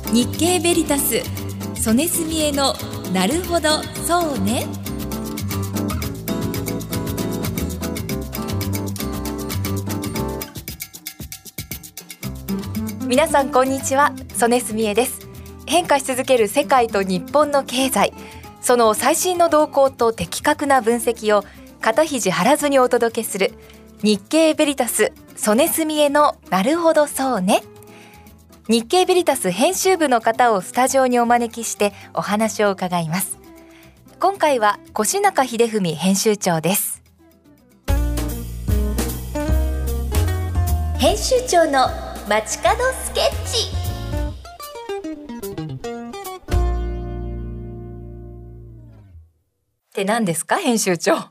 日経ベリタス曽根澄江のなるほどそうね。皆さんこんにちは、曽根澄江です。変化し続ける世界と日本の経済、その最新の動向と的確な分析を肩肘張らずにお届けする日経ベリタス曽根澄江のなるほどそうね。日経ベリタス編集部の方をスタジオにお招きしてお話を伺います。今回は越中秀文編集長です。編集長の街角スケッチ。って何ですか、編集長。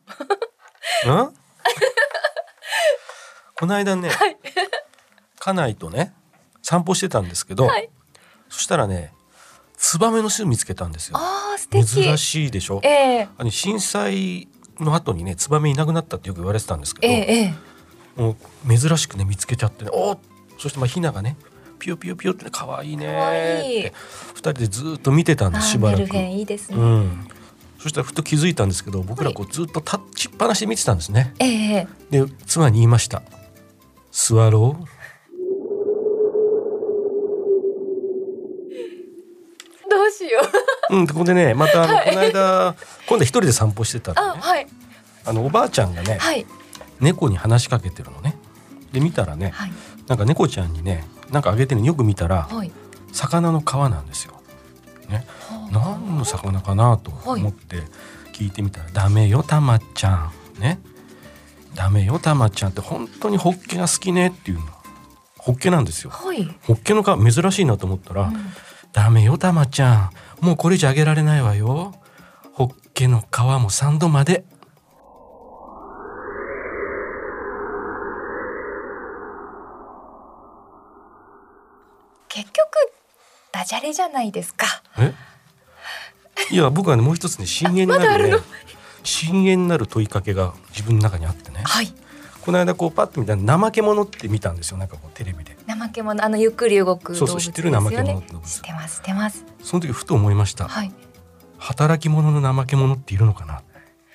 この間ね、家内とね散歩してたんですけど、そしたらねツバメの巣見つけたんですよ。 素敵。 珍しいでしょ。震災の後にねツバメいなくなったってよく言われてたんですけど、もう珍しくね見つけちゃってね、そしてヒナがねピヨピヨピヨって可愛いねって2人でずっと見てたんです。しばらく。 メルヘンいいですね。 そしたらふと気づいたんですけど、僕らずっと立ちっぱなしで見てたんですね。で妻に言いました。スワロー。 どうしよう。 ここでねまたこの間今度一人で散歩してたらね、おばあちゃんがね、猫に話しかけてるのね。で見たらね、なんか猫ちゃんにねなんかあげてるのよく見たら、魚の皮なんですよ、ね。何の魚かなと思って聞いてみたら、ダメよたまちゃんね、ダメよたまちゃんって本当にホッケが好きねっていうの。ホッケなんですよ。ホッケの皮珍しいなと思ったら、ダメよたまちゃん、もうこれ以上あげられないわよ。ホッケの皮も3度まで。 結局ダジャレじゃないですか。 いや僕はねもう一つね深淵なるね深淵なる問いかけが自分の中にあってね、この間パッと見たら怠け者って見たんですよ。なんかテレビで怠け者、ゆっくり動く動物ですよね。 知ってる怠け者って動物。 知ってます。 その時ふと思いました、働き者の怠け者っているのかな。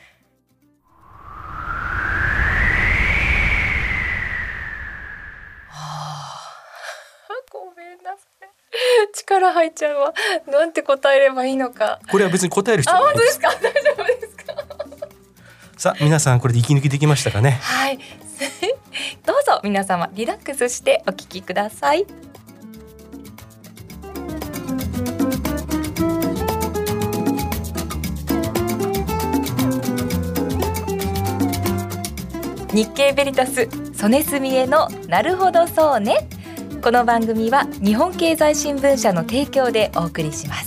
ごめんなさい、力入っちゃうわ。なんて答えればいいのか。 これは別に答える必要ないです。 本当ですか。大丈夫ですか。 さあ皆さんこれで息抜きできましたかね。 どうぞ皆様リラックスしてお聞きください。日経ベリタス曽根澄江のなるほどそうね。この番組は日本経済新聞社の提供でお送りします。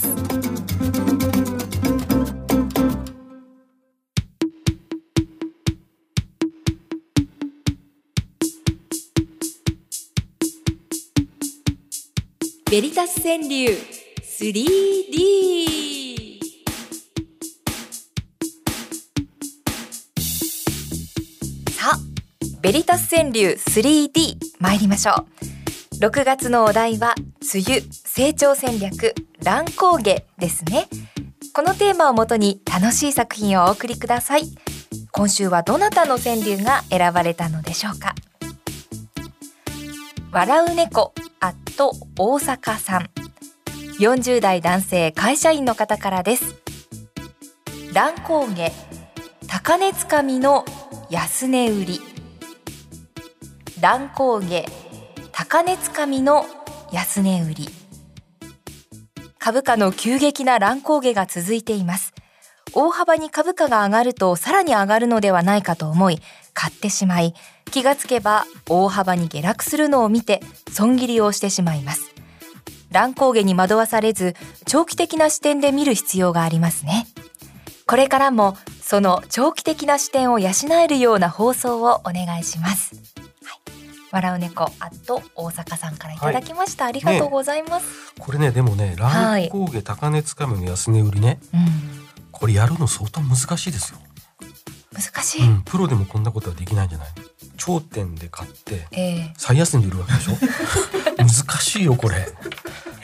ベリタス川柳 3D。 さあベリタス川柳 3D 参りましょう。6月のお題は梅雨、成長戦略、乱高下ですね。このテーマをもとに楽しい作品をお送りください。今週はどなたの川柳が選ばれたのでしょうか。笑う猫大阪さん、40代男性会社員の方からです。乱高下、高値掴みの安値売り。乱高下、高値掴みの安値売り。株価の急激な乱高下が続いています。大幅に株価が上がるとさらに上がるのではないかと思い買ってしまい、気がつけば大幅に下落するのを見て損切りをしてしまいます。乱高下に惑わされず長期的な視点で見る必要がありますね。これからもその長期的な視点を養えるような放送をお願いします。笑う猫大阪さんからいただきました。ありがとうございます。 これねでもね乱高下高値掴みの安値売りね、これやるの相当難しいですよ。 難しい、 プロでもこんなことはできないんじゃない。頂点で買って、最安値で売るわけでしょ難しいよこれ。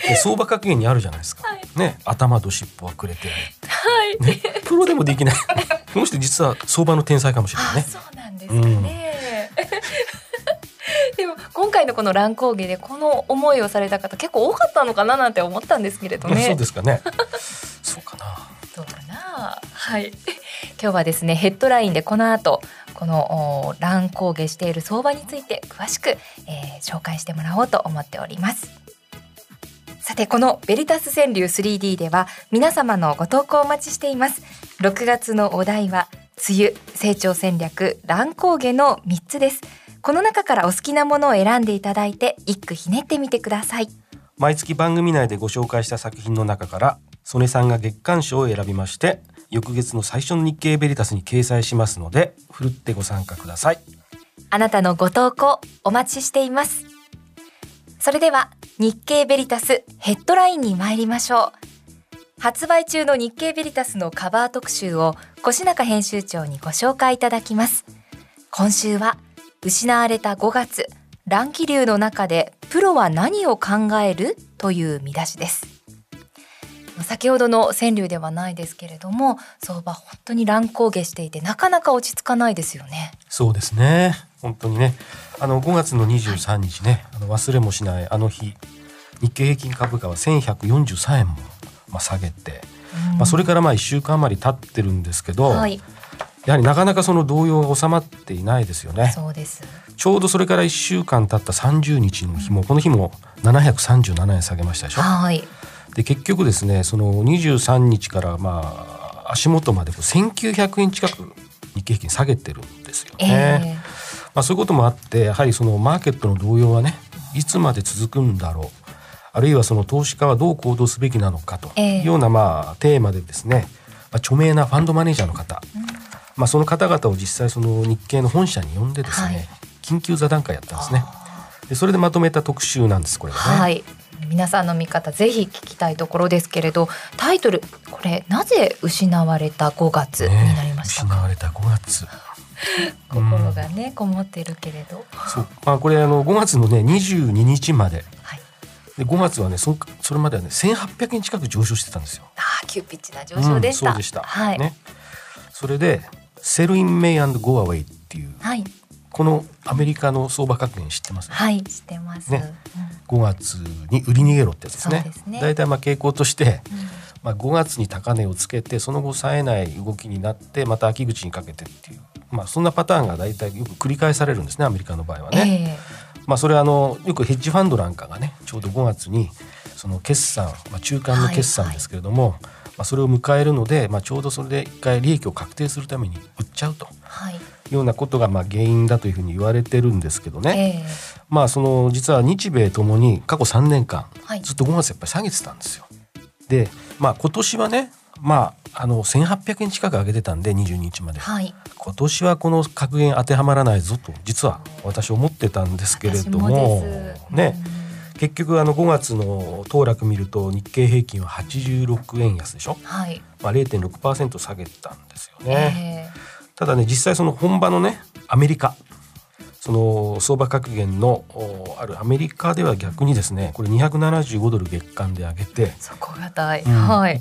で相場格言にあるじゃないですか、ね、頭と尻尾はくれてやれって、ね、プロでもできないこの人実は相場の天才かもしれないね。 そうなんですかね、でも今回のこの乱高下でこの思いをされた方結構多かったのかななんて思ったんですけれどね。 そうですかねそうかなどうかな。はい、今日はですねヘッドラインでこの後この乱高下している相場について詳しく、紹介してもらおうと思っております。さてこのベリタス川柳 3D では皆様のご投稿をお待ちしています。6月のお題は梅雨、成長戦略、乱高下の3つです。この中からお好きなものを選んでいただいて一句ひねってみてください。 毎月番組内でご紹介した作品の中から曽根さんが月間賞を選びまして翌月の最初の日経ベリタスに掲載しますのでふるってご参加ください。 あなたのご投稿お待ちしています。それでは日経ベリタスヘッドラインに参りましょう。発売中の日経ベリタスのカバー特集を越中編集長にご紹介いただきます。今週は失われた5月、乱気流の中でプロは何を考えるという見出しです。先ほどの川柳ではないですけれども相場本当に乱高下していてなかなか落ち着かないですよね。 そうですね本当にね5月の23日ね、忘れもしないあの日日経平均株価は1143円も、下げて、それから1週間余り経ってるんですけど、やはりなかなかその動揺が収まっていないですよね。 そうです。ちょうどそれから1週間経った30日の日もこの日も737円下げましたでしょ。で結局ですねその23日から足元まで1900円近く日経平均下げてるんですよね。そういうこともあってやはりそのマーケットの動揺はねいつまで続くんだろう、あるいはその投資家はどう行動すべきなのかというようなテーマでですね、著名なファンドマネージャーの方、その方々を実際その日経の本社に呼んでですね、緊急座談会やったんですね。でそれでまとめた特集なんですこれはね。 皆さんの見方ぜひ聞きたいところですけれどタイトルこれなぜ失われた5月になりましたか。 失われた5月心がねこもってるけれどそう、これ5月のね22日まで、で5月はねそれまではね1800円近く上昇してたんですよ。 急ピッチな上昇でした、 そうでした、ね、それでセルインメイ&ゴアウェイっていう、このアメリカの相場格言知ってます？ 知ってます、 5月に売り逃げろってやつですね。だいたい傾向として、5月に高値をつけてその後冴えない動きになってまた秋口にかけてっていう、そんなパターンがだいたいよく繰り返されるんですねアメリカの場合はね。それはよくヘッジファンドなんかがねちょうど5月にその決算、中間の決算ですけれども、それを迎えるので、ちょうどそれで一回利益を確定するために売っちゃうというようなことが原因だというふうに言われてるんですけどね、その実は日米ともに過去3年間ずっと5月やっぱり下げてたんですよ。で、今年はね1800円近く上げてたんで22日まで、今年はこの格言当てはまらないぞと実は私思ってたんですけれどもね、結局5月の騰落見ると日経平均は86円安でしょ、0.6% 下げたんですよね。ただね実際その本場のねアメリカその相場格言のあるアメリカでは逆にですねこれ275ドル月間で上げて底堅い、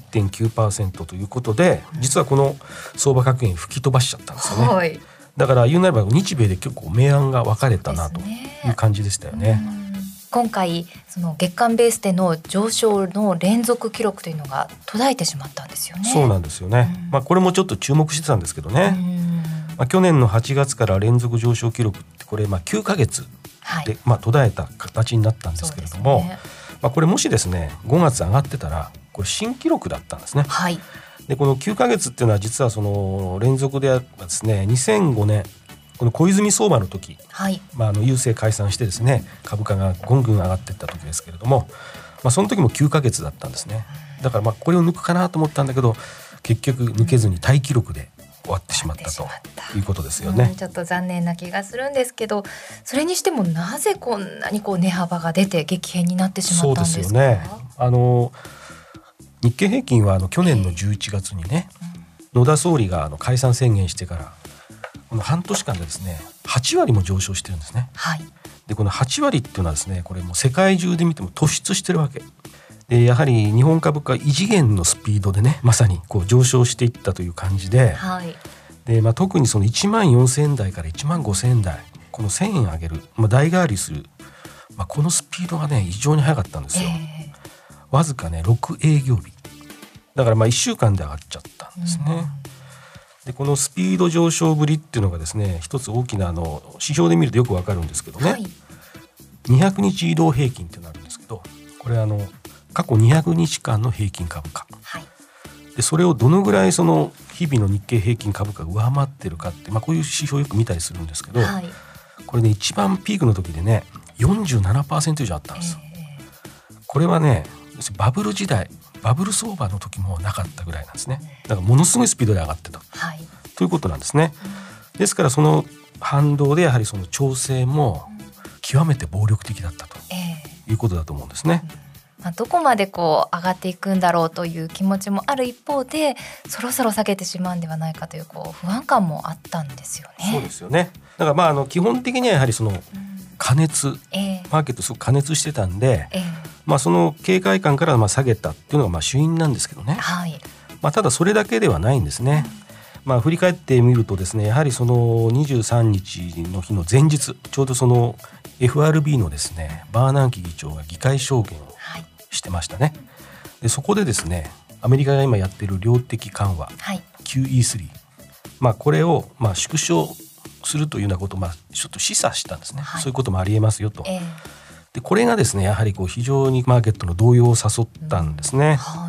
1.9% ということで実はこの相場格言吹き飛ばしちゃったんですよね。だから言うなれば日米で結構明暗が分かれたなという感じでしたよね。 今回その月間ベースでの上昇の連続記録というのが途絶えてしまったんですよね。 そうなんですよね、これもちょっと注目してたんですけどね、去年の8月から連続上昇記録ってこれ9ヶ月で、途絶えた形になったんですけれども、これもしですね5月上がってたらこれ新記録だったんですね。でこの9ヶ月っていうのは実はその連続ではですね2005年この小泉相場の時、郵政解散してですね株価がぐんぐん上がっていった時ですけれども、その時も9ヶ月だったんですね。だからこれを抜くかなと思ったんだけど結局抜けずにタイ記録で終わってしまったということですよね。 ちょっと残念な気がするんですけどそれにしてもなぜこんなに値幅が出て激変になってしまったんですか？ そうですよね。日経平均は去年の11月にね、野田総理が解散宣言してからこの半年間でですね8割も上昇してるんですね。でこの8割っていうのはですねこれもう世界中で見ても突出してるわけでやはり日本株価異次元のスピードでねまさにこう上昇していったという感じで、 はい、 で特にその1万4000円台から1万5000円台この1000円上げる、代替わりする、このスピードがね異常に速かったんですよ。わずかね6営業日だから1週間で上がっちゃったんですね。でこのスピード上昇ぶりっていうのがですね一つ大きな指標で見るとよくわかるんですけどね、はい、200日移動平均っていうのがあるんですけど、これ過去200日間の平均株価、はい、でそれをどのぐらいその日々の日経平均株価が上回ってるかって、こういう指標をよく見たりするんですけど、はい、これね一番ピークの時でね 47% 以上あったんです、これはねバブル時代バブル相場の時もなかったぐらいなんですね。だからものすごいスピードで上がってた、はい、ということなんですね、ですからその反動でやはりその調整も極めて暴力的だったということだと思うんですね。 どこまでこう上がっていくんだろうという気持ちもある一方でそろそろ下げてしまうんではないかという不安感もあったんですよね。 そうですよね。だから基本的にはやはりその過熱、マーケットすごく過熱してたんで、その警戒感から下げたっていうのが主因なんですけどね、はい、ただそれだけではないんですね。振り返ってみるとですねやはりその23日の日の前日ちょうどその FRB のですねバーナンキ議長が議会証言をしてましたね。でそこでですねアメリカが今やっている量的緩和、はい、QE3、これを縮小するというようなことをちょっと示唆したんですね、はい、そういうこともありえますよと、でこれがですねやはり非常にマーケットの動揺を誘ったんですね、はい、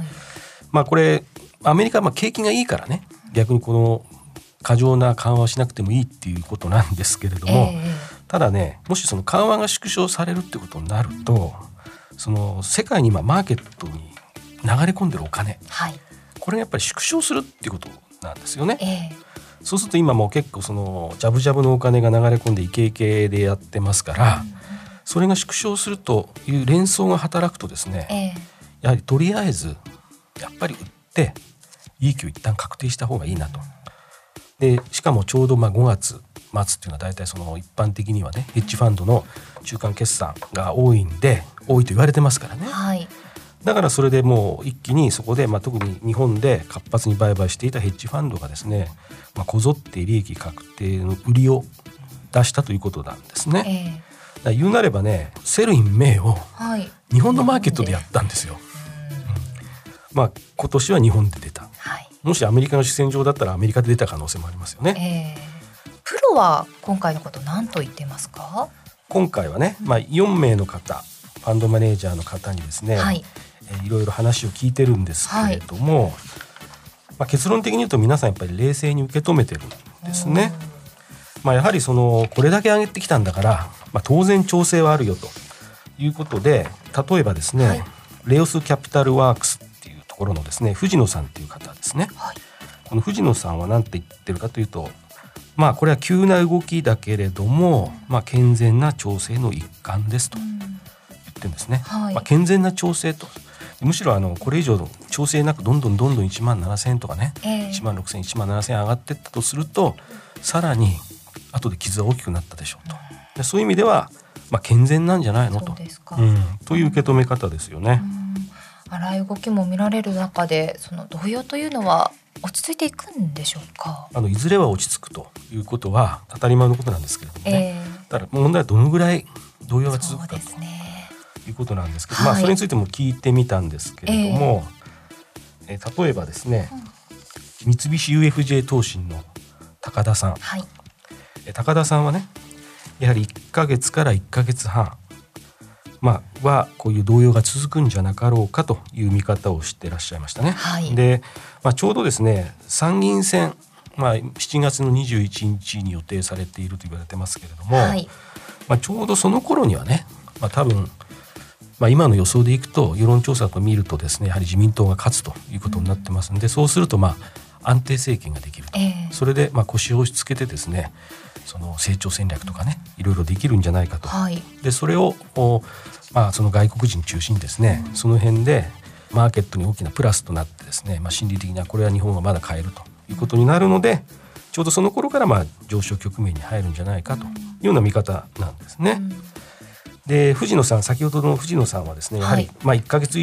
これアメリカは景気がいいからね逆にこの過剰な緩和をしなくてもいいっていうことなんですけれども、ただねもしその緩和が縮小されるってことになるとその世界に今マーケットに流れ込んでるお金、はい、これがやっぱり縮小するっていうことなんですよね、そうすると今もう結構そのジャブジャブのお金が流れ込んでイケイケでやってますから、それが縮小するという連想が働くとですね、やはりとりあえずやっぱり売って利益を一旦確定した方がいいなと。でしかもちょうど5月末っていうのは大体その一般的にはねヘッジファンドの中間決算が多いと言われてますからね、はい、だからそれでもう一気にそこで、特に日本で活発に売買していたヘッジファンドがですね、こぞって利益確定の売りを出したということなんですね、言うなればねセルインメイを日本のマーケットでやったんですよ、今年は日本で出た、はい、もしアメリカの主戦場だったらアメリカで出た可能性もありますよね、 プロは今回のこと何と言ってますか？ 今回はね、4名の方ファンドマネージャーの方にですね、はい、いろいろ話を聞いてるんですけれども、結論的に言うと皆さんやっぱり冷静に受け止めてるんですね。やはりこれだけ上げてきたんだから、当然調整はあるよということで、例えばですね、はい、レオスキャピタルワークスっていうところのですね藤野さんっていう方ですね、はい、この藤野さんは何て言ってるかというと、これは急な動きだけれども、健全な調整の一環ですと言ってるんですね、はい、健全な調整と、むしろこれ以上の調整なくどんどん1万7000円とかね、1万6000円1万7000円上がっていったとするとさらに後で傷は大きくなったでしょうと、でそういう意味では、健全なんじゃないのと、という受け止め方ですよね。 荒い動きも見られる中でその動揺というのは落ち着いていくんでしょうか？ いずれは落ち着くということは当たり前のことなんですけれどもね、だから問題はどのぐらい動揺が続くかということなんですけど、それについても聞いてみたんですけれども、例えばですね、三菱 UFJ 投信の高田さん、はい、高田さんはねやはり1ヶ月から1ヶ月半はこういう動揺が続くんじゃなかろうかという見方をしていらっしゃいましたね、はい、で、ちょうどですね参議院選、7月の21日に予定されていると言われてますけれども、はい、ちょうどその頃にはね、多分、今の予想でいくと世論調査を見るとですねやはり自民党が勝つということになってますので、そうすると安定政権ができると、それで腰を押し付けてですねその成長戦略とかねいろいろできるんじゃないかと、はい、でそれをその外国人中心にですね、その辺でマーケットに大きなプラスとなってですね、心理的にはこれは日本はまだ買えるということになるので、ちょうどその頃から上昇局面に入るんじゃないかというような見方なんですね、で藤野さん先ほどの藤野さんはですねやはり1ヶ月以上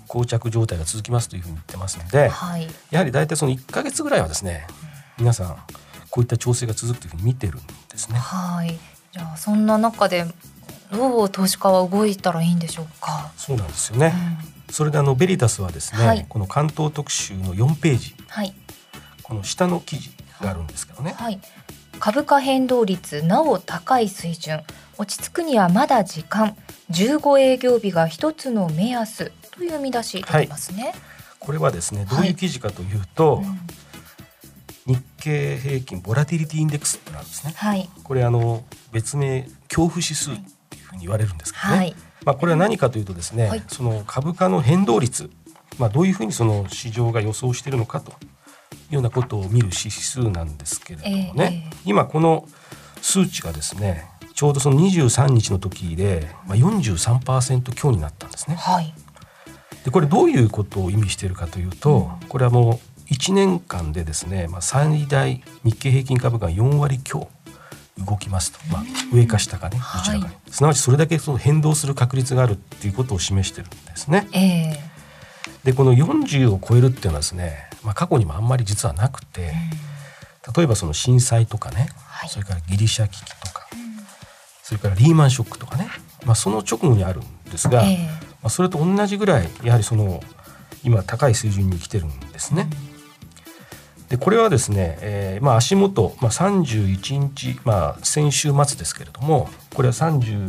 膠着状態が続きますというふうに言ってますので、はい、やはり大体その1ヶ月ぐらいはですね、皆さんこういった調整が続くというふうに見てるんですね。 はい、じゃあそんな中でどう投資家は動いたらいいんでしょうか。 そうなんですよね、それでベリタスはですね、はい、この関東特集の4ページ、はい、この下の記事があるんですけどね、はい、 株価変動率なお高い水準、落ち着くにはまだ時間、15営業日が一つの目安という見出し出てますね、はい、 これはですね、どういう記事かというと、日経平均ボラティリティインデックスってなんですね、はい、これ別名恐怖指数っていうふうに言われるんですけどね、はい、これは何かというとですね、はい、その株価の変動率、どういうふうにその市場が予想しているのかというようなことを見る指数なんですけれどもね、今この数値がですね、ちょうどその23日の時で、43% 強になったんですね、はい、でこれどういうことを意味しているかというと、これはもう1年間でですね、最大日経平均株価が4割強動きますと、上か下かね、どちらかに、すなわちそれだけその変動する確率があるっていうことを示してるんですね、でこの40を超えるっていうのはですね、過去にもあんまり実はなくて、例えばその震災とかね、はい、それからギリシャ危機とか、それからリーマンショックとかね、その直後にあるんですが、それと同じぐらいやはりその今高い水準に来てるんですね、でこれはですね、足元、31日、先週末ですけれども、これは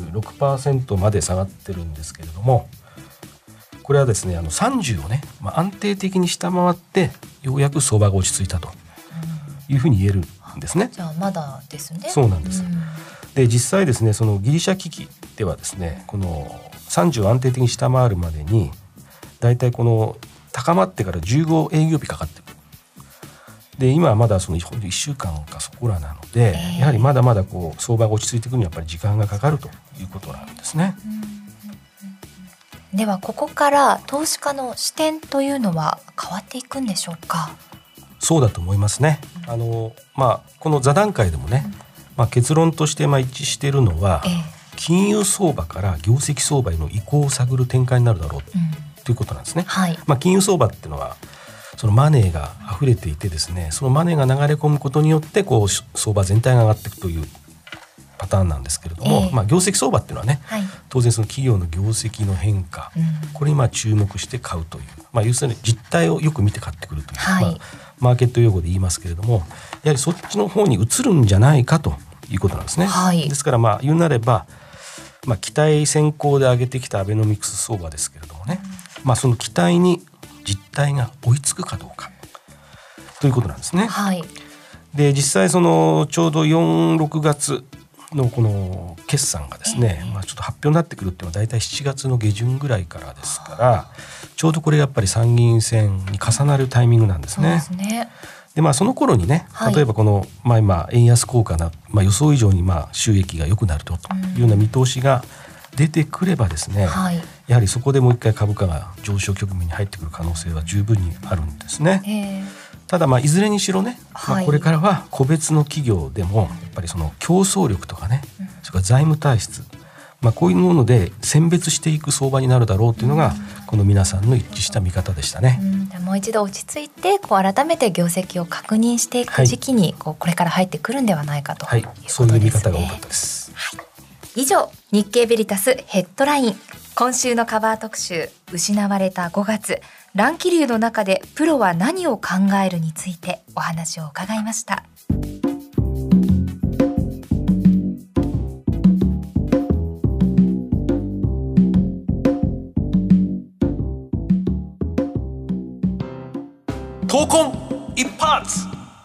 36% まで下がってるんですけれども、これはですね30をね、安定的に下回ってようやく相場が落ち着いたというふうに言えるんですね。 じゃあまだですね。 そうなんです、で実際ですね、そのギリシャ危機ではですね、この30を安定的に下回るまでにだいたいこの高まってから15営業日かかってる。で今はまだその1週間かそこらなので、やはりまだまだこう相場が落ち着いていくにはやっぱり時間がかかるということなんですね。 ではここから投資家の視点というのは変わっていくんでしょうか。 そうだと思いますね。この座談会でもね、結論として一致しているのは、金融相場から業績相場への移行を探る展開になるだろうということなんですね、はい、金融相場っていうのはそのマネーが溢れていてですね、そのマネーが流れ込むことによってこう相場全体が上がっていくというパターンなんですけれども、業績相場っていうのはね、はい、当然その企業の業績の変化、これに注目して買うという、要するに実態をよく見て買ってくるという、はい、マーケット用語で言いますけれども、やはりそっちの方に移るんじゃないかということなんですね、はい、ですから言うなれば、期待先行で上げてきたアベノミクス相場ですけれどもね、その期待に実態が追いつくかどうかということなんですね、はい、で実際そのちょうど4、6月のこの決算がですね、ちょっと発表になってくるっていうのはだいたい7月の下旬ぐらいからですから、ちょうどこれやっぱり参議院選に重なるタイミングなんですね。そうですね。でその頃にね、例えばこの、今円安効果な、予想以上に収益が良くなるというような見通しが出てくればですね、やはりそこでもう一回株価が上昇局面に入ってくる可能性は十分にあるんですね。ただいずれにしろね、これからは個別の企業でもやっぱりその競争力とかね、それから財務体質、こういうもので選別していく相場になるだろうというのが、この皆さんの一致した見方でしたね。 もう一度落ち着いて改めて業績を確認していく時期にこれから入ってくるんではないかということですね。 そういう見方が多かったです、 以上、日経ベリタスヘッドライン、今週のカバー特集、失われた5月、乱気流の中でプロは何を考えるについてお話を伺いました。 闘魂一発、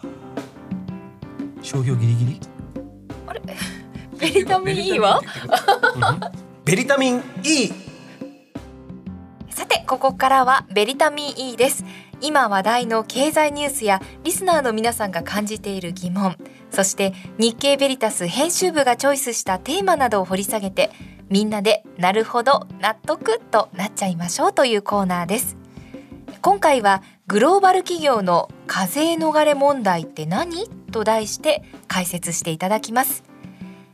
商標ギリギリ、 あれベリタミン E はベリタミン E。 さてここからはベリタミン E です。今話題の経済ニュースやリスナーの皆さんが感じている疑問、そして日経ベリタス編集部がチョイスしたテーマなどを掘り下げて、みんなでなるほど納得となっちゃいましょうというコーナーです。今回はグローバル企業の課税逃れ問題って何？と題して解説していただきます。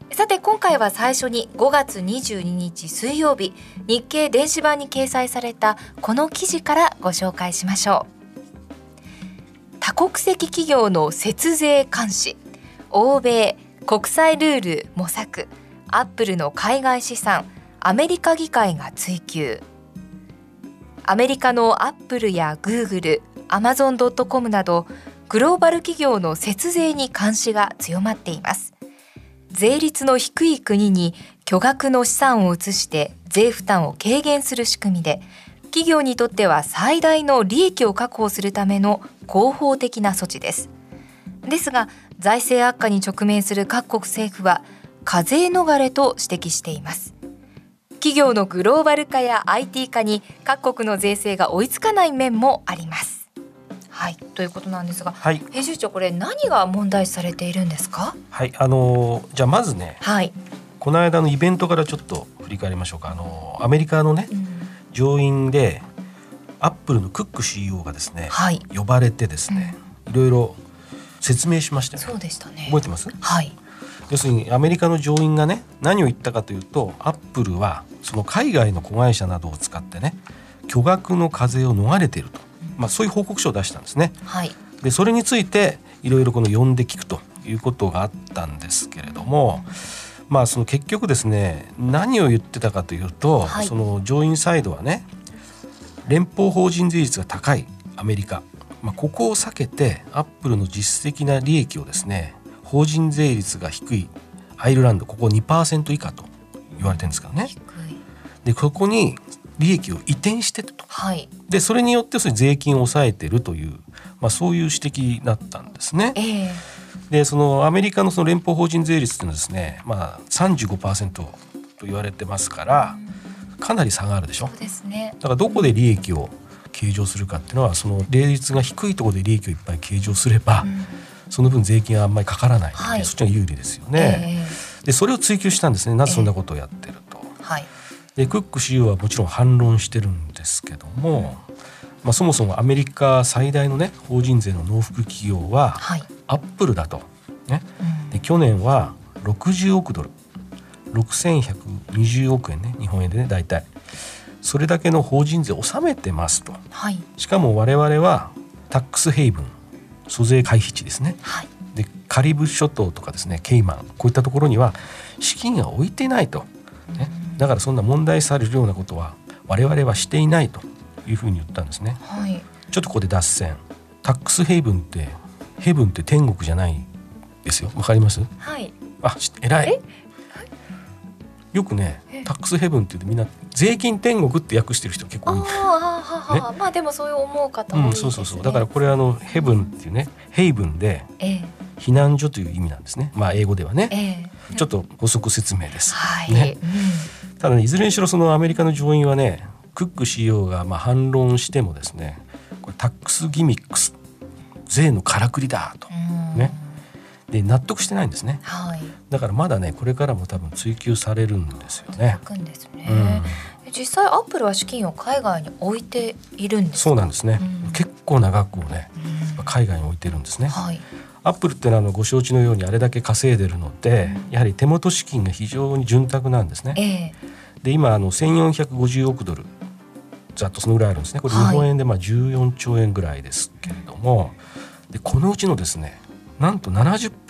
さて今回は最初に5月22日水曜日、日経電子版に掲載されたこの記事からご紹介しましょう。多国籍企業の節税監視、欧米国際ルール模索、アップルの海外資産、アメリカ議会が追及。アメリカのアップルやグーグル、アマゾン.com などグローバル企業の節税に監視が強まっています。税率の低い国に巨額の資産を移して税負担を軽減する仕組みで、企業にとっては最大の利益を確保するための合法的な措置です。ですが、財政悪化に直面する各国政府は課税逃れと指摘しています。企業のグローバル化や IT 化に各国の税制が追いつかない面もあります。はい、ということなんですが、 はい、 編集長、これ何が問題視されているんですか？ はい、じゃあまずね、 はい、 この間のイベントからちょっと振り返りましょうか。アメリカのね、上院でアップルのクック CEO がですね、はい、呼ばれてですね、いろいろ説明しましたよね。 そうでしたね。 覚えてます？ はい。 要するにアメリカの上院がね、何を言ったかというと、アップルはその海外の子会社などを使ってね、巨額の課税を逃れていると、そういう報告書を出したんですね。はい、でそれについていろいろ呼んで聞くということがあったんですけれども、その結局ですね、何を言ってたかというと、はい、その上院サイドはね、連邦法人税率が高いアメリカ、ここを避けてアップルの実質的な利益をですね、法人税率が低いアイルランド、ここ 2% 以下と言われてるんですからね。でここに利益を移転してと、はい、でそれによってそれ税金を抑えているという、そういう指摘だったんですね。でそのアメリカのその連邦法人税率というのはですね、35% と言われてますから、かなり差があるでしょ。そうですね。だからどこで利益を計上するかっていうのは、その税率が低いところで利益をいっぱい計上すれば、その分税金はあんまりかからないので、はい、そっちが有利ですよね。でそれを追求したんですね。なぜそんなことをやってると。でクック CEO はもちろん反論してるんですけども、そもそもアメリカ最大のね、法人税の納付企業は、はい、アップルだと、ね。で去年は60億ドル、6120億円ね、日本円でね、大体それだけの法人税を納めてますと。はい、しかも我々はタックスヘイブン、租税回避地ですね。はい、でカリブ諸島とかですね、ケイマン、こういったところには資金が置いてないと、ね。だからそんな問題されるようなことは我々はしていないというふうに言ったんですね。はい、ちょっとここで脱線。タックスヘイブンって、ヘブンって天国じゃないですよ。わかります？はい。偉い。よくね、タックスヘブンって言うとみんな税金天国って訳してる人結構多いんだよ、ね。でもそういう思う方多いですね。 そう。だからこれヘブンっていうね、ヘイブンで避難所という意味なんですね。英語ではね。ちょっと補足説明です。はい。ね。ただね、いずれにしろそのアメリカの上院はね、クック CEO が反論してもですね、これタックスギミックス、税のからくりだと、ね。で納得してないんですね。はい、だからまだね、これからも多分追及されるんですよね。 実際アップルは資金を海外に置いているんですか？ そうなんですね。結構な額をね、海外に置いてるんですね。はい、アップルってのはご承知のようにあれだけ稼いでるので、やはり手元資金が非常に潤沢なんですね。で今1450億ドル、ざっとそのぐらいあるんですね。これ日本円で14兆円ぐらいですけれども、でこのうちのですね、なんと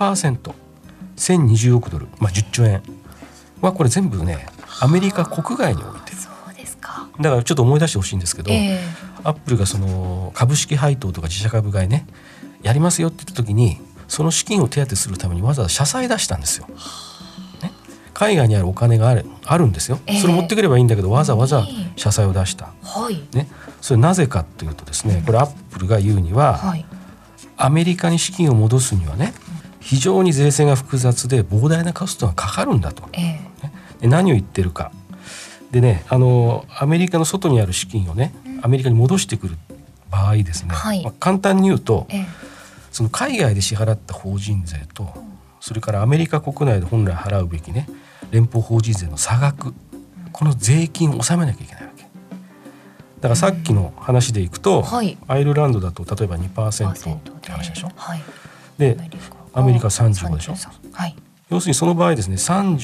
70%、1020億ドル、10兆円はこれ全部ね、アメリカ国外に置いてる。 そうですか。 だからちょっと思い出してほしいんですけど、アップルがその株式配当とか自社株買いね、やりますよって言った時に、その資金を手当てするためにわざわざ社債出したんですよ。ね、海外にあるお金があるんですよ。それ持ってくればいいんだけど、わざわざ社債を出した。ね、それなぜかというとですね、これアップルが言うには、アメリカに資金を戻すにはね、非常に税制が複雑で膨大なコストがかかるんだと、で何を言ってるかでね、アメリカの外にある資金をね、アメリカに戻してくる場合ですね、簡単に言うと、その海外で支払った法人税と、それからアメリカ国内で本来払うべきね、連邦法人税の差額、この税金を納めなきゃいけないわけだから、さっきの話でいくと、アイルランドだと例えば 2% って話でしょ。でアメリカ35でしょ。 要するにその場合ですね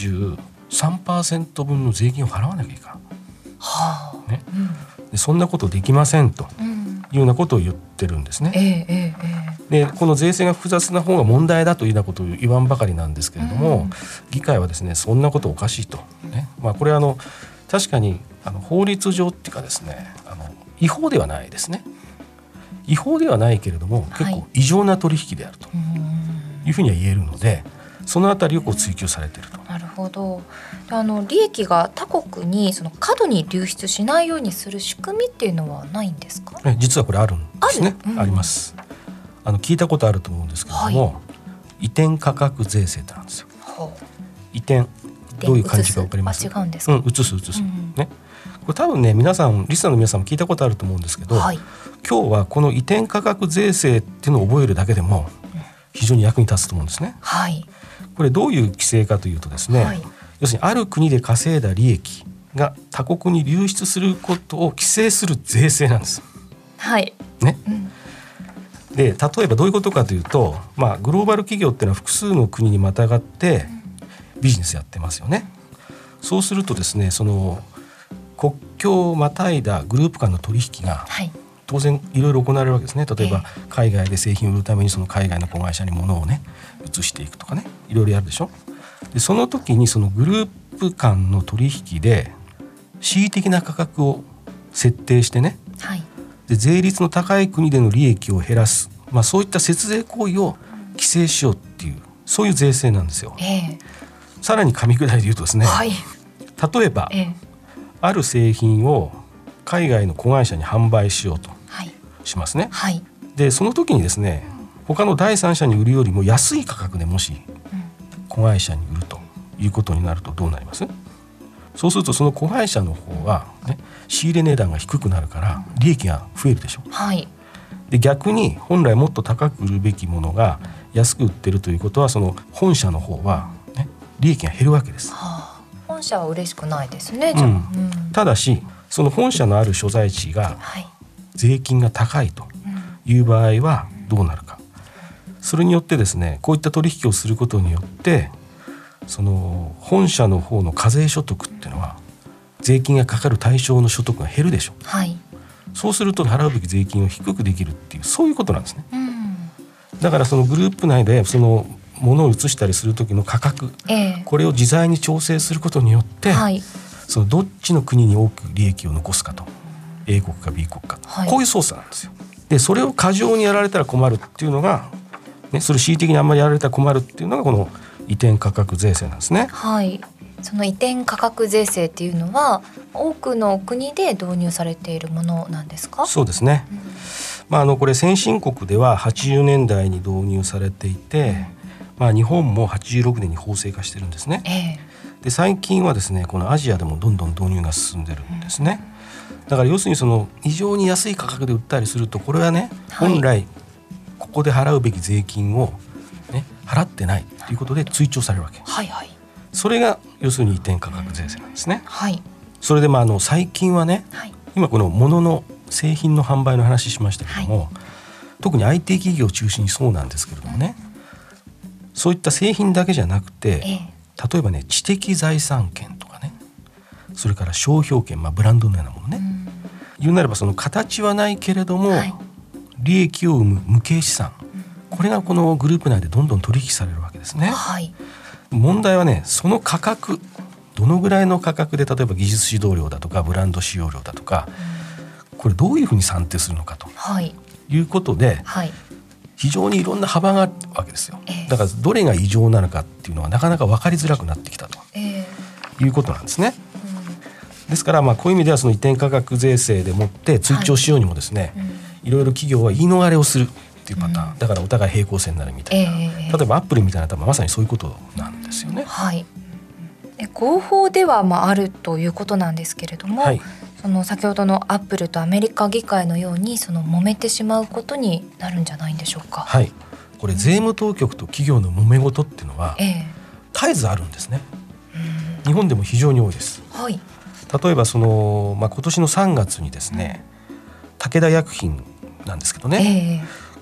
33% 分の税金を払わなきゃいかん、ね、でそんなことできませんというようなことを言ってるんですね。でこの税制が複雑な方が問題だというようなことを言わんばかりなんですけれども、議会はですねそんなことおかしいと、ね、これは確かに法律上っていうかですね違法ではないですね。違法ではないけれども結構異常な取引であるというふうには言えるので、そのあたりを追及されていると。 なるほど。利益が他国に過度に流出しないようにする仕組みっていうのはないんですか？ 実はこれあるんですね。あります。聞いたことあると思うんですけれども、移転価格税制ってなんですよ。移転どういう感じか分かります？ 違うんですか？ 移す、ね。これ多分ねリスナーの皆さんも聞いたことあると思うんですけど、今日はこの移転価格税制っていうのを覚えるだけでも非常に役に立つと思うんですね。これどういう規制かというとですね、要するにある国で稼いだ利益が他国に流出することを規制する税制なんです。ね。で例えばどういうことかというと、グローバル企業っていうのは複数の国にまたがってビジネスやってますよね。そうするとですね国境をまたいだグループ間の取引が当然いろいろ行われるわけですね。例えば海外で製品を売るためにその海外の子会社に物をね移していくとかね、いろいろやるでしょ。でその時にそのグループ間の取引で恣意的な価格を設定してね、で税率の高い国での利益を減らす、そういった節税行為を規制しようっていうそういう税制なんですよ。さらに噛み砕いて言うとですね、例えば、ある製品を海外の子会社に販売しようとしますね。でその時にですね他の第三者に売るよりも安い価格でもし子会社に売るということになるとどうなります？そうするとその子会社の方は、仕入れ値段が低くなるから利益が増えるでしょ。で逆に本来もっと高く売るべきものが安く売ってるということはその本社の方は、利益が減るわけです。 本社は嬉しくないですね。 ただしその本社のある所在地が税金が高いという場合はどうなるか。それによってですねこういった取引をすることによってその本社の方の課税所得っていうのは税金がかかる対象の所得が減るでしょ。そうすると払うべき税金を低くできるっていうそういうことなんですね。だからそのグループ内でその物を移したりする時の価格、これを自在に調整することによって、そのどっちの国に多く利益を残すかと、A 国か B 国か、こういう操作なんですよ。でそれを過剰にやられたら困るっていうのが、それ恣意的にあんまりやられたら困るっていうのがこの移転価格税制なんですね。 その移転価格税制っていうのは多くの国で導入されているものなんですか？ そうですね。これ先進国では80年代に導入されていて、日本も86年に法制化してるんですね。で最近はですねこのアジアでもどんどん導入が進んでるんですね。だから要するにその異常に安い価格で売ったりするとこれはね、本来ここで払うべき税金を、払ってないということで追徴されるわけ。それが要するに移転価格税制なんですね。それで最近はね、今この物の製品の販売の話しましたけども、特に IT 企業を中心にそうなんですけれどもね、そういった製品だけじゃなくて、例えばね知的財産権とかね、それから商標権、ブランドのようなものね、言うなればその形はないけれども、利益を生む無形資産、これがこのグループ内でどんどん取引されるわけですね。問題はねその価格、どのぐらいの価格で例えば技術指導料だとかブランド使用料だとか、これどういうふうに算定するのかということで、非常にいろんな幅があるわけですよ。だからどれが異常なのかっていうのはなかなか分かりづらくなってきたということなんですね。ですからこういう意味ではその移転価格税制でもって追徴しようにもですね、いろいろ企業は言い逃れをするっていうパターン、だからお互い平行線になるみたいな、例えばアップルみたいな多分まさにそういうことなんですよね。 合法ではあるということなんですけれども、その先ほどのアップルとアメリカ議会のようにその揉めてしまうことになるんじゃないんでしょうか？これ税務当局と企業の揉め事っていうのは絶えずあるんですね。日本でも非常に多いです。例えばその、今年の3月にですね、武田薬品なんですけどね、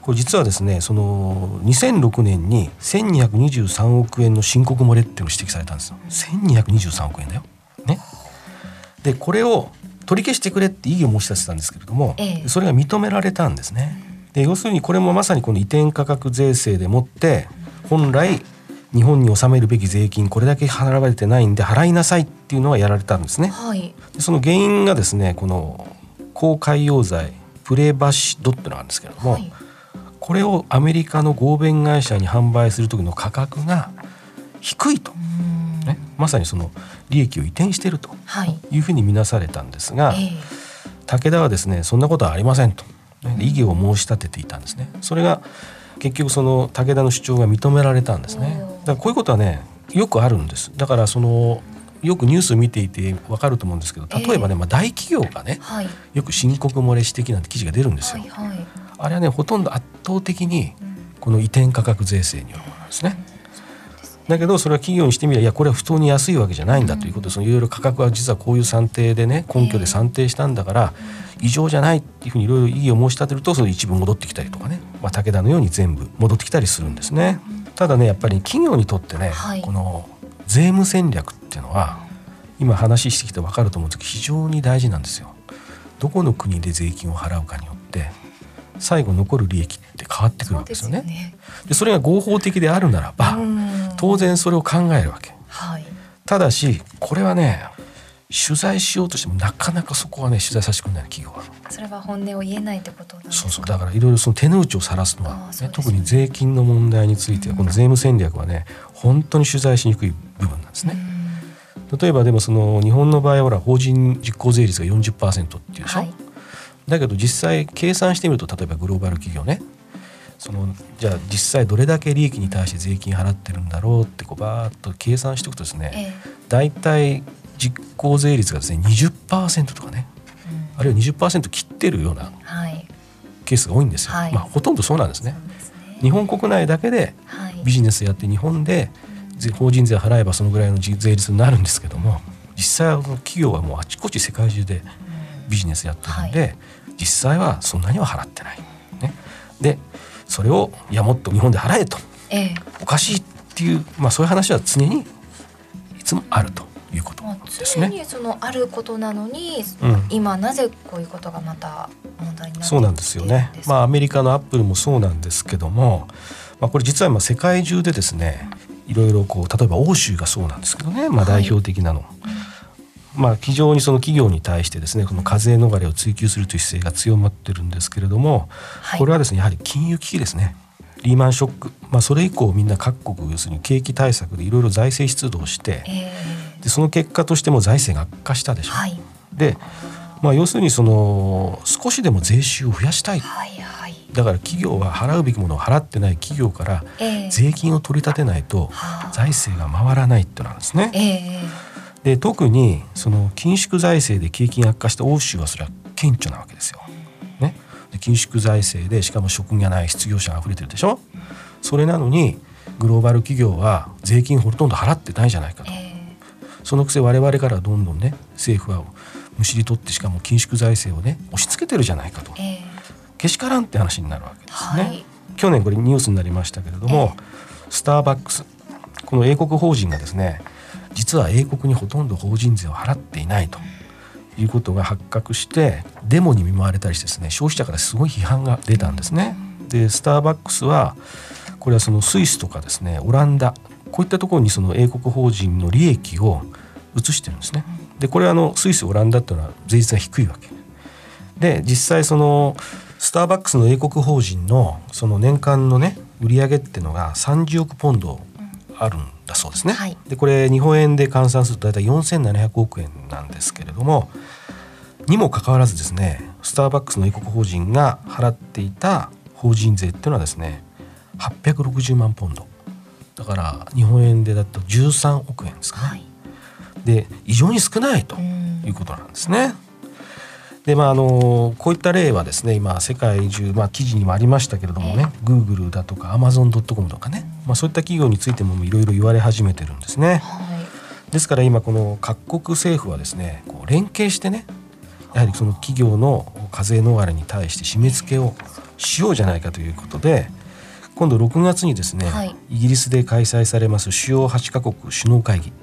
これ実はですね、その2006年に1223億円の申告漏れっていうのを指摘されたんですよ。1223億円だよ、ね、でこれを取り消してくれって異議を申し立てたんですけれども、それが認められたんですね。で要するにこれもまさにこの移転価格税制でもって本来日本に納めるべき税金これだけ払われてないんで払いなさいっていうのはやられたんですね、はい、でその原因がですね、この高海洋材プレバシドっていうのがあるんですけれども、はい、これをアメリカの合弁会社に販売する時の価格が低いと、ね、まさにその利益を移転しているというふうに見なされたんですが、武田はですね、そんなことはありませんと異議を申し立てていたんですね。それが結局その武田の主張が認められたんですね。だからこういうことはねよくあるんです。だからそのよくニュース見ていて分かると思うんですけど、例えばね、大企業がね、はい、よく申告漏れ指摘なんて記事が出るんですよ、はいはい、あれはねほとんど圧倒的にこの移転価格税制によるものなんですね。だけどそれは企業にしてみれば、いやこれは不当に安いわけじゃないんだということで、そのいろいろ価格は実はこういう算定でね根拠で算定したんだから異常じゃないっていうふうにいろいろ異議を申し立てると、その一部戻ってきたりとかね、武田のように全部戻ってきたりするんですね。ただねやっぱり企業にとってね、はい、この税務戦略っていうのは今話してきて分かると思うんですけど非常に大事なんですよ。どこの国で税金を払うかによって最後残る利益って変わってくるわけですよね。でそれが合法的であるならば当然それを考えるわけ、はい、ただしこれはね取材しようとしてもなかなかそこはね取材させてくれない企業がそれは本音を言えないってことなんですか。 そうだからいろいろその手の内を晒すのは、ね、特に税金の問題についてはこの税務戦略はね本当に取材しにくい部分なんですね。例えばでもその日本の場合は法人実効税率が 40% っていうでしょ、はい、だけど実際計算してみると例えばグローバル企業ね、そのじゃあ実際どれだけ利益に対して税金払ってるんだろうってこうバーッと計算しておくとですね、だいたい実効税率がですね 20% とかね、あるいは 20% 切ってるようなケースが多いんですよ、はい、ほとんどそうなんですね。日本国内だけでビジネスやって日本で法人税払えばそのぐらいの税率になるんですけども、実際は企業はもうあちこち世界中でビジネスやってるんで、はい、実際はそんなには払ってない、ね、でそれをいやもっと日本で払えと、おかしいっていう、そういう話は常にいつもあるということですね。 常にそのあることなのに、今なぜこういうことがまた問題になっているんですか。 そうなんですよね。アメリカのアップルもそうなんですけども、これ実は世界中でですねいろいろこう例えば欧州がそうなんですけどね、代表的なの、非常にその企業に対してですねこの課税逃れを追求するという姿勢が強まってるんですけれども、これはですねやはり金融危機ですね。リーマンショック、それ以降みんな各国要するに景気対策でいろいろ財政出動して、でその結果としても財政が悪化したでしょう、はい、で、要するにその少しでも税収を増やしたい、だから企業は払うべきものを払ってない企業から税金を取り立てないと財政が回らないってなんですね、で特にその緊縮財政で景気が悪化した欧州はそれは顕著なわけですよ、ね、で緊縮財政でしかも職がない失業者が溢れてるでしょ。それなのにグローバル企業は税金ほとんど払ってないじゃないかと、そのくせ我々からどんどんね政府はむしり取ってしかも緊縮財政をね押し付けてるじゃないかと、けしからんって話になるわけですね、はい、去年これニュースになりましたけれども、スターバックスこの英国法人がですね実は英国にほとんど法人税を払っていないということが発覚してデモに見舞われたりしてですね消費者からすごい批判が出たんですね。でスターバックスはこれはそのスイスとかですねオランダこういったところにその英国法人の利益を移してるんですね。でこれはスイスオランダっていうのは税率が低いわけで、実際そのスターバックスの英国法人のその年間のね売上っていうのが30億ポンドあるんだそうですね、はい、でこれ日本円で換算すると大体4700億円なんですけれども、にもかかわらずですねスターバックスの英国法人が払っていた法人税っていうのはですね860万ポンドだから日本円でだと13億円ですかね、はい、で異常に少ないということなんですね。でこういった例はですね今世界中、記事にもありましたけれどもね、Google だとか Amazon.com とかね、そういった企業についてもいろいろ言われ始めてるんですね、はい、ですから今この各国政府はですね連携してねやはりその企業の課税逃れに対して締め付けをしようじゃないかということで、今度6月にですね、イギリスで開催されます主要8カ国首脳会議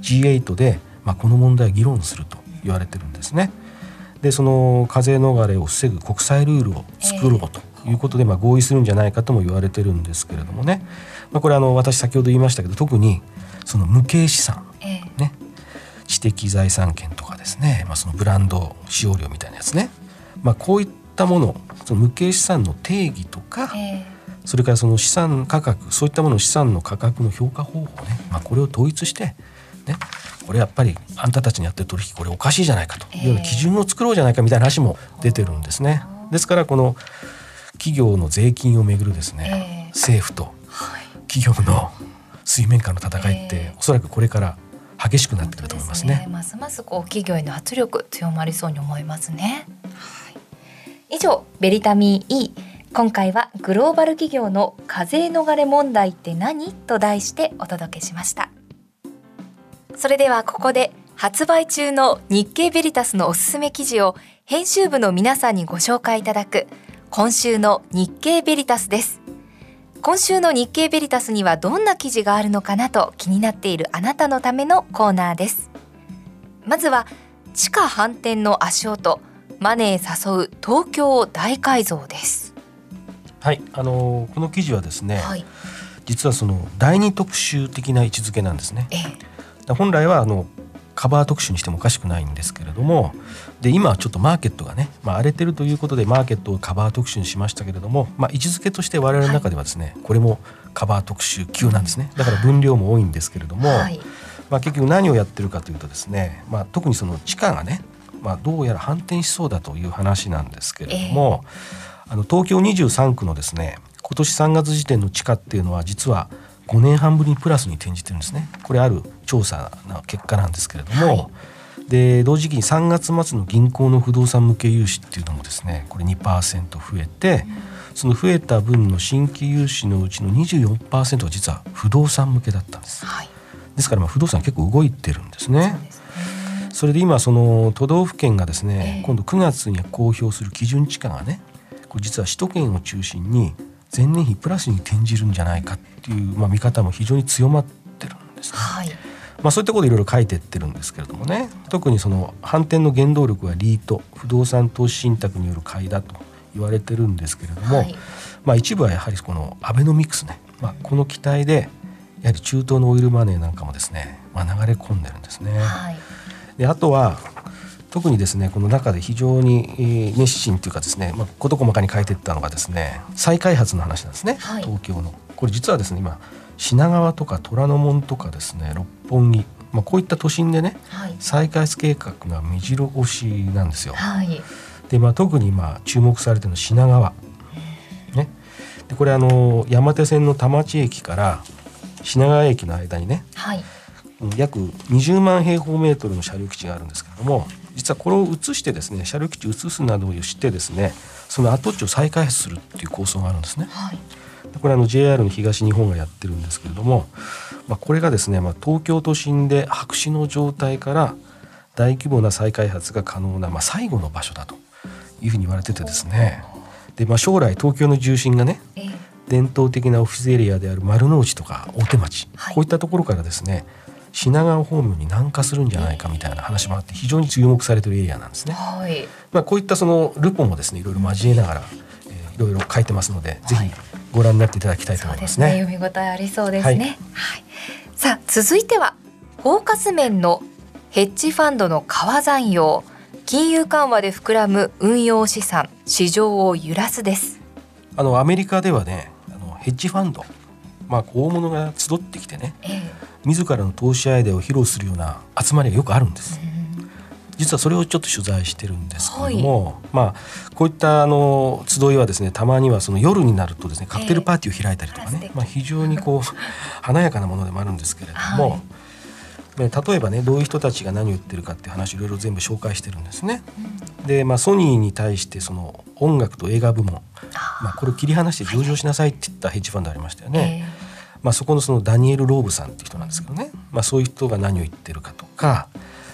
G8 で、この問題を議論すると言われてるんですね。でその課税逃れを防ぐ国際ルールを作ろうということで、合意するんじゃないかとも言われてるんですけれどもね、これ私先ほど言いましたけど、特にその無形資産、ね、知的財産権とかですね、そのブランド使用料みたいなやつね、こういったもの、その無形資産の定義とか、それからその資産価格、そういったものの資産の価格の評価方法ね、これを統一してね、これやっぱりあんたたちにやってる取引これおかしいじゃないかというような基準を作ろうじゃないかみたいな話も出てるんですね。ですからこの企業の税金をめぐるですね、政府と企業の水面下の戦いって、おそらくこれから激しくなってくると思いますね。 ますます企業への圧力強まりそうに思いますね。以上ベリタミー E、今回はグローバル企業の課税逃れ問題って何と題してお届けしました。それではここで発売中の日経ベリタスのおすすめ記事を編集部の皆さんにご紹介いただく今週の日経ベリタスです。今週の日経ベリタスにはどんな記事があるのかなと気になっているあなたのためのコーナーです。まずは地価反転の足音、マネー誘う東京大改造です。 はい、この記事はですね、実はその第二特集的な位置づけなんですね。本来はカバー特集にしてもおかしくないんですけれども、で今はちょっとマーケットがね、荒れてるということでマーケットをカバー特集にしましたけれども、位置づけとして我々の中ではですね、これもカバー特集級なんですね。だから分量も多いんですけれども、結局何をやってるかというとですね、特にその地価がね、どうやら反転しそうだという話なんですけれども、東京23区のですね、今年3月時点の地価っていうのは実は5年半ぶりにプラスに転じてるんですね。これある調査の結果なんですけれども、で同時期に3月末の銀行の不動産向け融資っていうのもですね、これ 2% 増えて、その増えた分の新規融資のうちの 24% が実は不動産向けだったんです。ですから不動産結構動いてるんですね。それで今その都道府県がですね、今度9月に公表する基準地価がね、これ実は首都圏を中心に前年比プラスに転じるんじゃないかっていう、見方も非常に強まってるんですね。そういったことをいろいろ書いてってるんですけれどもね、特にその反転の原動力はリート、不動産投資信託による買いだと言われてるんですけれども、一部はやはりこのアベノミクスね、この期待でやはり中東のオイルマネーなんかもですね、流れ込んでるんですね。であとは特にですね、この中で非常に熱心というかですね、事細かに書いていったのがですね、再開発の話なんですね。東京のこれ実はですね、今品川とか虎ノ門とかですね、六本木、こういった都心でね、再開発計画が目白押しなんですよ。で特に注目されているのは品川、ね、でこれ山手線の田町駅から品川駅の間にね、約20万平方メートルの車両基地があるんですけれども、実はこれを移してですね、車両基地を移すなどをしてですね、その跡地を再開発するっていう構想があるんですね。これJR の東日本がやってるんですけれども、これがですね、東京都心で白紙の状態から大規模な再開発が可能な、最後の場所だというふうに言われててですね、で、将来東京の重心がね、伝統的なオフィスエリアである丸の内とか大手町、こういったところからですね、品川方面に南下するんじゃないかみたいな話もあって、非常に注目されているエリアなんですね。こういったそのルポもですね、いろいろ交えながら、いろいろ書いてますので、ぜひご覧になっていただきたいと思いますね。 そうですね、読み応えありそうですね。さあ続いてはフォーカス面のヘッジファンドの川残用、金融緩和で膨らむ運用資産、市場を揺らすです。 アメリカではね、ヘッジファンド、大物が集ってきてね、自らの投資アイデアを披露するような集まりがよくあるんです。実はそれをちょっと取材してるんですけれども、こういった集いはですね、たまにはその夜になるとですね、カクテルパーティーを開いたりとかね、非常に華やかなものでもあるんですけれども、例えばね、どういう人たちが何を言ってるかっていう話をいろいろ全部紹介してるんですね。で、ソニーに対してその音楽と映画部門、これを切り離して上場しなさいって言ったヘッジファンドありましたよね。そこのそのダニエル・ローブさんっていう人なんですけどね、そういう人が何を言ってるかとか、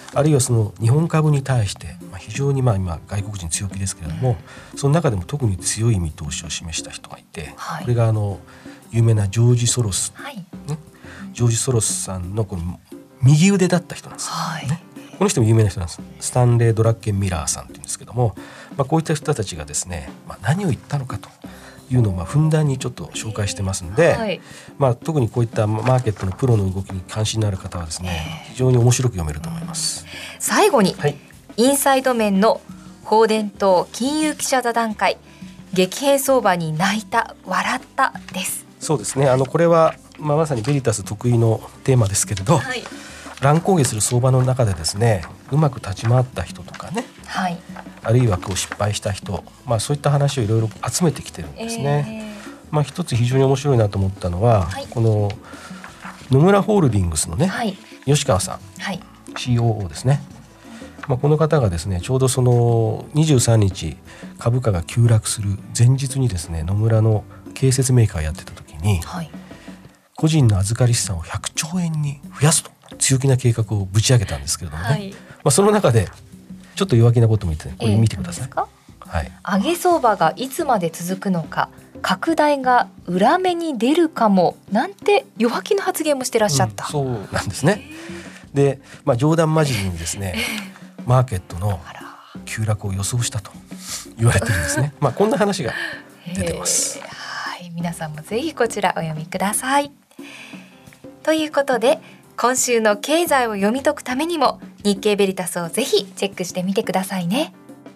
あるいはその日本株に対して、非常に今外国人強気ですけれども、その中でも特に強い見通しを示した人がいて、これが有名なジョージ・ソロス、ジョージ・ソロスさんのこの右腕だった人なんですよ、この人も有名な人なんです。スタンレー・ドラッケン・ミラーさんっていうんですけども、こういった人たちがですね、何を言ったのかというのをふんだんにちょっと紹介してますんで、特にこういったマーケットのプロの動きに関心のある方はですね、非常に面白く読めると思います。 最後に、インサイド面の放電と金融記者座談会、激変相場に泣いた笑ったです。 そうですね、これは、まさにベリタス得意のテーマですけれど、乱高下する相場の中でですね、うまく立ち回った人とかね、あるいは失敗した人、そういった話をいろいろ集めてきてるんですね。一つ非常に面白いなと思ったのは、この野村ホールディングスのね、吉川さん、COO ですね。この方がですね、ちょうどその23日株価が急落する前日にですね、野村の建設メーカーやってた時に、個人の預かり資産を100兆円に増やすと強気な計画をぶち上げたんですけれどもね、その中でちょっと弱気なことも言って、これ見てください。 上げ相場がいつまで続くのか、拡大が裏目に出るかもなんて弱気の発言もしてらっしゃった、 そうなんですね。で、冗談交じりにですね、マーケットの急落を予想したと言われてるんですね。こんな話が出てます。 皆さんもぜひこちらお読みください。ということで、今週の経済を読み解くためにも日経ベリタスをぜひチェックしてみてくださいね。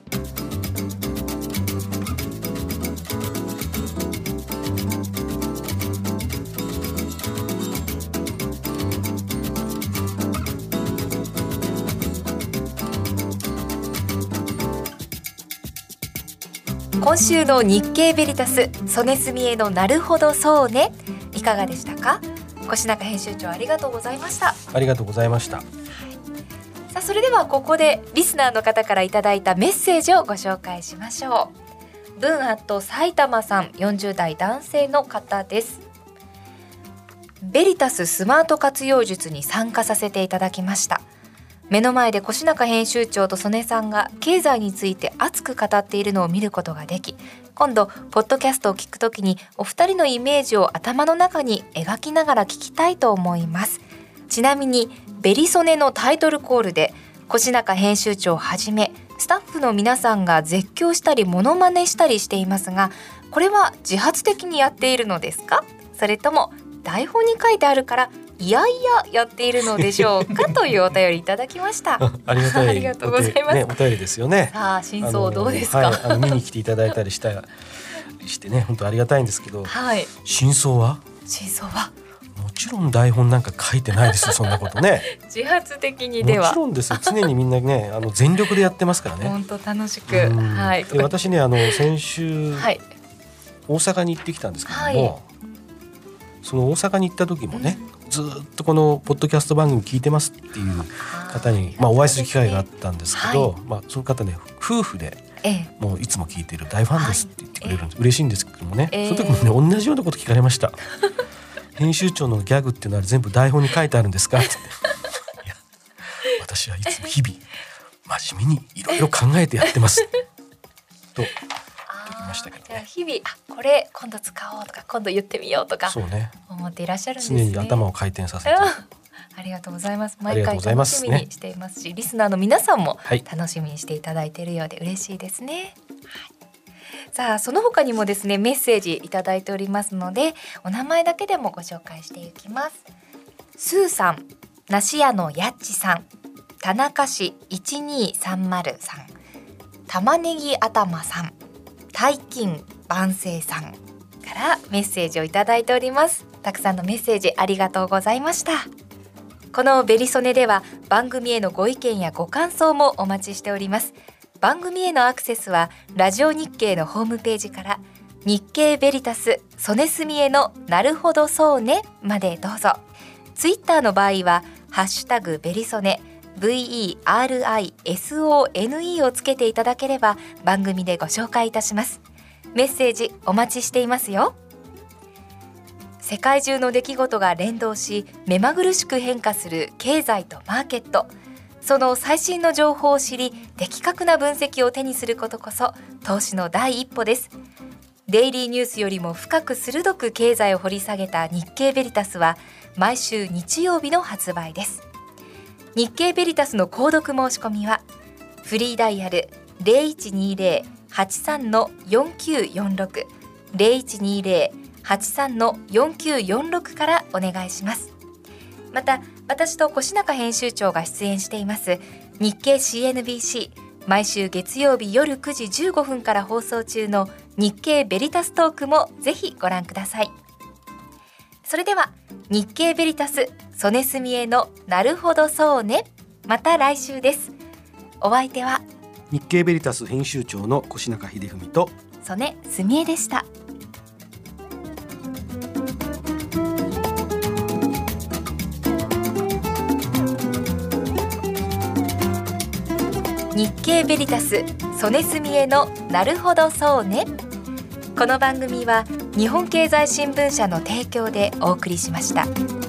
今週の日経ベリタス、曽根澄江のなるほどそうね、いかがでしたか？越中編集長、ありがとうございました。 ありがとうございました。 さあ、それではここでリスナーの方からいただいたメッセージをご紹介しましょう。文アット埼玉さん、40代男性の方です。ベリタススマート活用術に参加させていただきました。目の前で越中編集長と曽根さんが経済について熱く語っているのを見ることができ、今度ポッドキャストを聞くときにお二人のイメージを頭の中に描きながら聞きたいと思います。ちなみにベリソネのタイトルコールで越中編集長をはじめスタッフの皆さんが絶叫したりモノマネしたりしていますが、これは自発的にやっているのですか、それとも台本に書いてあるからいやいややっているのでしょうかというお便りいただきました。 ありがたいありがとうございます、 お便りですよね。 さあ、真相どうですか？ 見に来ていただいたりしてね、本当ありがたいんですけど、真相はもちろん台本なんか書いてないですよ。そんなことね自発的にではもちろんですよ。常にみんなね全力でやってますからね。 本当楽しく、 で私ね先週、大阪に行ってきたんですけども、その大阪に行った時もね、ずっとこのポッドキャスト番組聞いてますっていう方に、お会いする機会があったんですけど、その方ね夫婦で、もういつも聞いてる大ファンですって言ってくれるんです、嬉しいんですけどもね、その時もね同じようなこと聞かれました編集長のギャグっていうのは全部台本に書いてあるんですかっていや、私はいつも日々真面目にいろいろ考えてやってますとましたけどね。 日々これ今度使おうとか今度言ってみようとか思っていらっしゃるんですね。 常に頭を回転させてありがとうございます。毎回楽しみにしていますし、リスナーの皆さんも楽しみにしていただいているようで嬉しいですね。さあ、その他にもですね、メッセージいただいておりますので、お名前だけでもご紹介していきます。スーさん、梨屋のやっちさん、田中市1230さん、玉ねぎ頭さん、大金万世さんからメッセージをいただいております。たくさんのメッセージありがとうございました。このベリソネでは番組へのご意見やご感想もお待ちしております。番組へのアクセスはラジオ日経のホームページから日経ベリタス曽根澄江のなるほどそうねまでどうぞ。ツイッターの場合はハッシュタグベリソネVERISONE をつけていただければ番組でご紹介いたします。メッセージお待ちしていますよ。世界中の出来事が連動し目まぐるしく変化する経済とマーケット。 その最新の情報を知り、的確な分析を手にすることこそ投資の第一歩です。デイリーニュースよりも深く鋭く経済を掘り下げた日経ベリタスは毎週日曜日の発売です。日経ベリタスの購読申し込みはフリーダイヤル 0120-83-4946 0120-83-4946 からお願いします。また私と越中編集長が出演しています日経 CNBC 毎週月曜日夜9時15分から放送中の日経ベリタストークもぜひご覧ください。それでは日経ベリタス曽根澄江のなるほどそうね、また来週です。お相手は日経ベリタス編集長の越中秀文と曽根澄江でした。日経ベリタス曽根澄江のなるほどそうね。この番組は日本経済新聞社の提供でお送りしました。